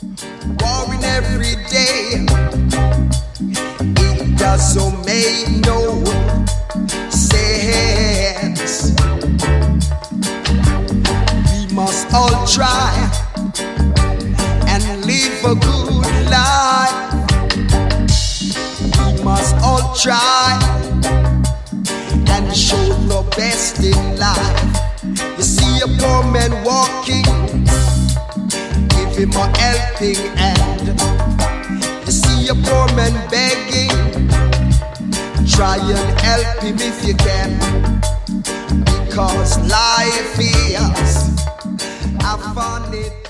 warring every day. It doesn't make no sense. We must all try and live a good life. We must all try and show the best in life. You see a poor man walking, give him a helping hand. You see a poor man begging, try and help him if you can. Because life is, I found it